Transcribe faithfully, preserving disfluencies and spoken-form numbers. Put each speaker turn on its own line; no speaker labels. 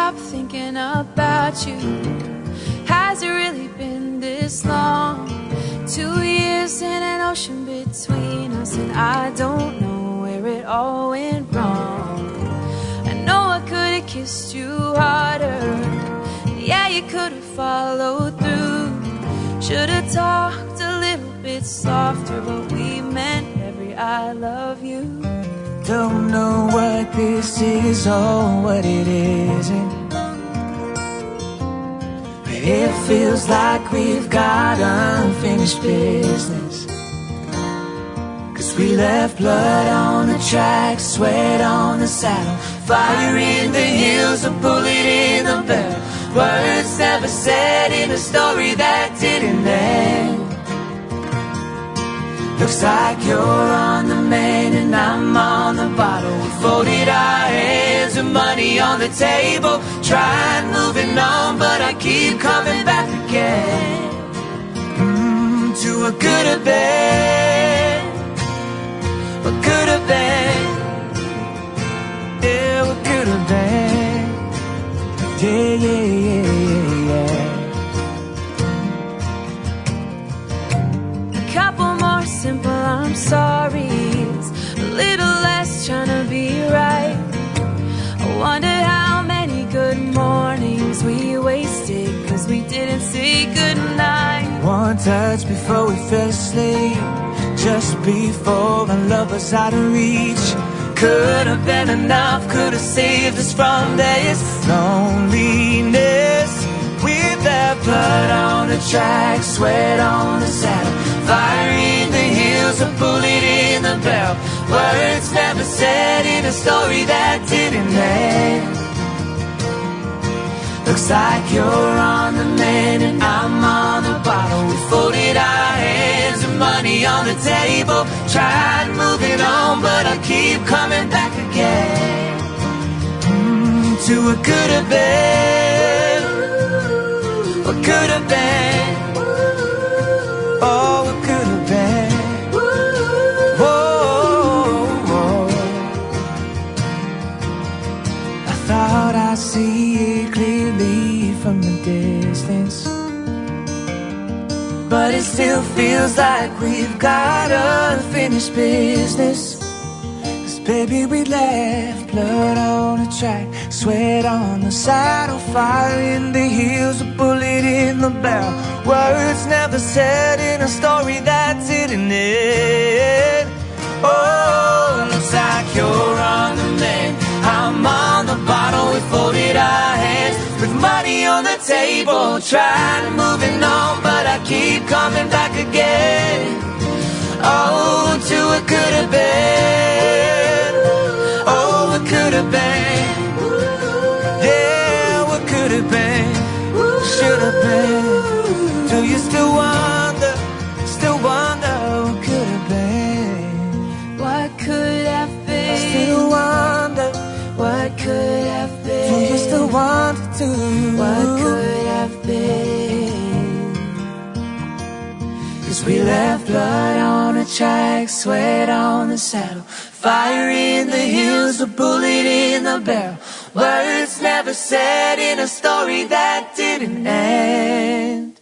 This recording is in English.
stop thinking about you. Has it really been this long? Two years in an ocean between us, and I don't know where it all went wrong. I know I could have kissed you harder, yeah, you could have followed through. Should have talked a little bit softer, but we meant every I love you.
Don't know what this is or what it isn't, but it feels like we've got unfinished business. Cause we left blood on the track, sweat on the saddle, fire in the heels, a bullet in the barrel. Words never said in a story that didn't end. Looks like you're on the main and I'm on the bottle. We folded our hands with money on the table, tried moving on, but I keep coming back again. mm, To what could have been, what could have been, yeah, what could have been, yeah, yeah, yeah, yeah.
A couple more simple I'm sorry's, a little less trying to be right. I wonder how many good mornings we wasted cause we didn't say goodnight.
One touch before we fell asleep, just before our love was out of reach. Could have been enough, could have saved us from this loneliness. With that blood on the track, sweat on the saddle, fire in the heels, a bullet in the barrel. Words never said in a story that didn't end. Looks like you're on the main and I'm on the bottle. We folded our hands with money on the table, tried moving on, but I keep coming back again. mm, To what could have been, what could have been, oh, what could have been. Whoa, whoa. I thought I'd see it clearly from the distance, but it still feels like we've got unfinished business. Cause baby, we left blood on the track, sweat on the saddle, fire in the heels, a bullet in the barrel. Words never said in a story that didn't end. Oh, looks like you're on the main, I'm on the bottle. We folded our hands with money on the table, trying moving on, but I keep coming back again. Oh, to what could have been, oh, what could have been, yeah, what could have been, should have been. Do you still wonder, still wonder what could have been?
What could have been?
Still wonder
what could have been?
Do you still wonder to?
What could have been?
Cause we left blood on the track, sweat on the saddle, fire in the heels, a bullet in the barrel. Words never said in a story that didn't end.